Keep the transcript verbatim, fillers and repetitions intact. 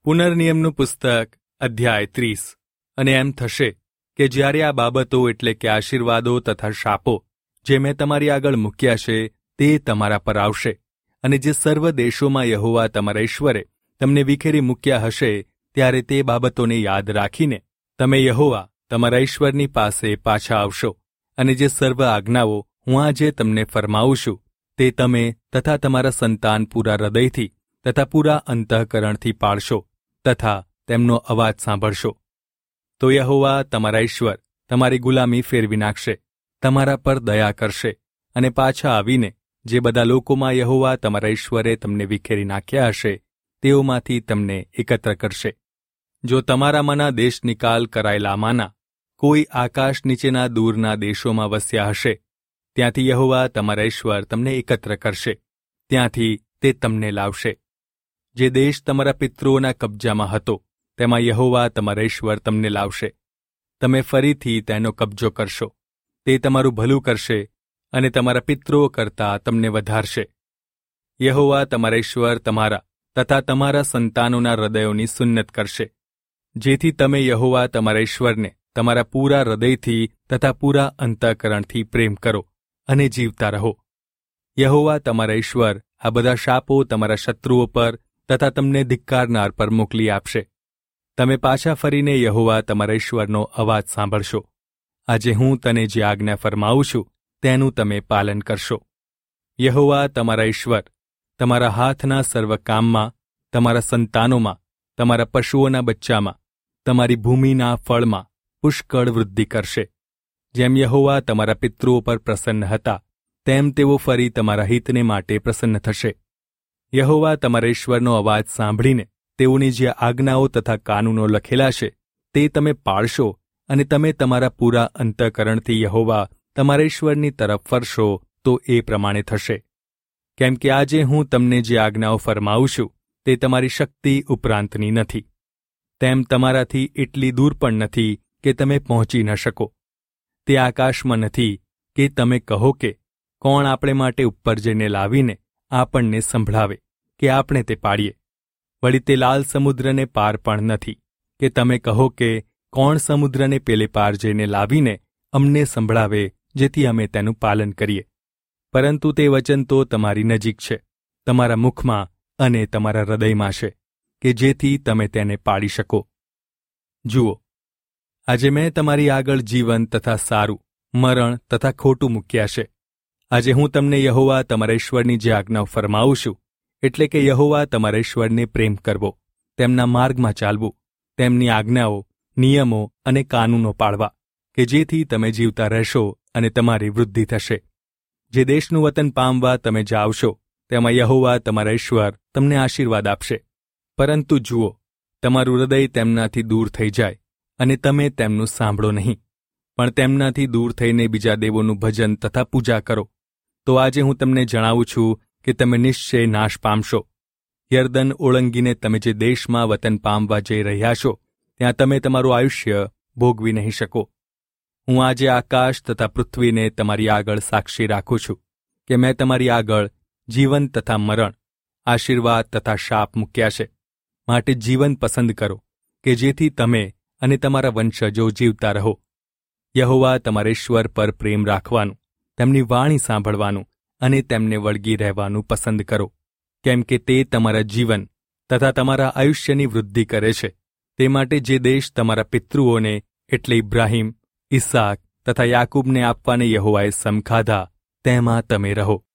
પુનર્નિયમનું પુસ્તક અધ્યાય ત્રીસ. અને એમ થશે કે જ્યારે આ બાબતો એટલે કે આશીર્વાદો તથા શાપો જે મેં તમારી આગળ મૂક્યા છે તે તમારા પર આવશે, અને જે સર્વ દેશોમાં યહોવા તમારા ઈશ્વરે તમને વિખેરી મૂક્યા હશે, ત્યારે તે બાબતોને યાદ રાખીને તમે યહોવા તમારા ઈશ્વરની પાસે પાછા આવશો, અને જે સર્વ આજ્ઞાઓ હું આજે તમને ફરમાવું છું તે તમે તથા તમારા સંતાન પૂરા હૃદયથી તથા પૂરા અંતઃકરણથી પાળશો તથા તેમનો અવાજ સાંભળશો. તો યહોવા તમારા ઈશ્વર તમારી ગુલામી ફેરવી નાખશે, તમારા પર દયા કરશે, અને પાછા આવીને જે બધા લોકોમાં યહોવા તમારા ઈશ્વરે તમને વિખેરી નાખ્યા હશે તેઓમાંથી તમને એકત્ર કરશે. જો તમારામાંના દેશ નિકાલ કરાયેલામાંના કોઈ આકાશ નીચેના દૂરના દેશોમાં વસ્યા હશે, ત્યાંથી યહોવા તમારા ઈશ્વર તમને એકત્ર કરશે, ત્યાંથી તે તમને લાવશે. જે દેશ તમારા પિતૃઓના કબજામાં હતો તેમાં યહોવા તમારા ઈશ્વર તમને લાવશે. તમે ફરીથી તેનો કબજો કરશો. તે તમારું ભલું કરશે અને તમારા પિતૃઓ કરતાં તમને વધારશે. યહોવા તમારા ઈશ્વર તમારા તથા તમારા સંતાનોના હૃદયોની સુન્નત કરશે, જેથી તમે યહોવા તમારા ઈશ્વરને તમારા પૂરા હૃદયથી તથા પૂરા અંતઃકરણથી પ્રેમ કરો અને જીવતા રહો. યહોવા તમારા ઈશ્વર આ બધા શાપો તમારા શત્રુઓ પર તથા તમને ધિક્કારનાર પર મોકલી આપશે. તમે પાછા ફરીને યહોવા તમારા ઈશ્વરનો અવાજ સાંભળશો. આજે હું તને જે આજ્ઞા ફરમાવું છું તેનું તમે પાલન કરશો. યહોવા તમારા ઈશ્વર તમારા હાથના સર્વ કામમાં, તમારા સંતાનોમાં, તમારા પશુઓના બચ્ચામાં, તમારી ભૂમિના ફળમાં પુષ્કળ વૃદ્ધિ કરશે. જેમ યહોવા તમારા પિતૃઓ પર પ્રસન્ન હતા તેમ તેઓ ફરી તમારા હિતને માટે પ્રસન્ન થશે. યહોવા તમારા ઈશ્વરનો અવાજ સાંભળીને તેઓની જે આજ્ઞાઓ તથા કાનૂનો લખેલા છે તે તમે પાળશો, અને તમે તમારા પૂરા અંતઃકરણથી યહોવા તમારા ઈશ્વરની તરફ ફરશો તો એ પ્રમાણે થશે. કેમ કે આજે હું તમને જે આજ્ઞાઓ ફરમાવું છું તે તમારી શક્તિ ઉપરાંતની નથી, તેમ તમારાથી એટલી દૂર પણ નથી કે તમે પહોંચી ન શકો. તે આકાશમાં નથી કે તમે કહો કે કોણ આપણે માટે ઉપર જઈને લાવીને આપણને સંભળાવે કે આપણે તે પાડીએ. વળી તે લાલ સમુદ્રને પાર પણ નથી કે તમે કહો કે કોણ સમુદ્રને પેલે પાર જઈને લાવીને અમને સંભળાવે જેથી અમે તેનું પાલન કરીએ. પરંતુ તે વચન તો તમારી નજીક છે, તમારા મુખમાં અને તમારા હૃદયમાં છે, કે જેથી તમે તેને પાડી શકો. જુઓ, આજે મેં તમારી આગળ જીવન તથા સારું, મરણ તથા ખોટું મૂક્યા છે. આજે હું તમને યહોવા તમારા ઈશ્વરની જે આજ્ઞાઓ ફરમાવું છું એટલે કે યહોવા તમારા ઈશ્વરને પ્રેમ કરવો, તેમના માર્ગમાં ચાલવું, તેમની આજ્ઞાઓ, નિયમો અને કાનૂનો પાળવા, કે જેથી તમે જીવતા રહેશો અને તમારી વૃદ્ધિ થશે. જે દેશનું વતન પામવા તમે જાવશો તેમાં યહોવા તમારા ઈશ્વર તમને આશીર્વાદ આપશે. પરંતુ જુઓ, તમારું હૃદય તેમનાથી દૂર થઈ જાય અને તમે તેમનું સાંભળો નહીં, પણ તેમનાથી દૂર થઈને બીજા દેવોનું ભજન તથા પૂજા કરો, તો આજે હું તમને જણાવું છું કે તમે નિશ્ચય નાશ પામશો. યર્દન ઓળંગીને તમે જે દેશમાં વતન પામવા જઈ રહ્યા છો ત્યાં તમે તમારું આયુષ્ય ભોગવી નહીં શકો. હું આજે આકાશ તથા પૃથ્વીને તમારી આગળ સાક્ષી રાખું છું કે મેં તમારી આગળ જીવન તથા મરણ, આશીર્વાદ તથા શાપ મૂક્યા છે. માટે જીવન પસંદ કરો કે જેથી તમે અને તમારા વંશજો જીવતા રહો. યહોવા તમારા ઈશ્વર પર પ્રેમ રાખવાનું, તેમની વાણી સાંભળવાનું અને તેમને વળગી રહેવાનું પસંદ કરો, કેમ કે તે તમારા જીવન તથા તમારા આયુષ્યની વૃદ્ધિ કરે છે. તે માટે જે દેશ તમારા પિતૃઓને એટલે ઇબ્રાહીમ, ઇસાક તથા યાકૂબને આપવાને યહોવાએ સમ ખાધા તેમાં તમે રહો.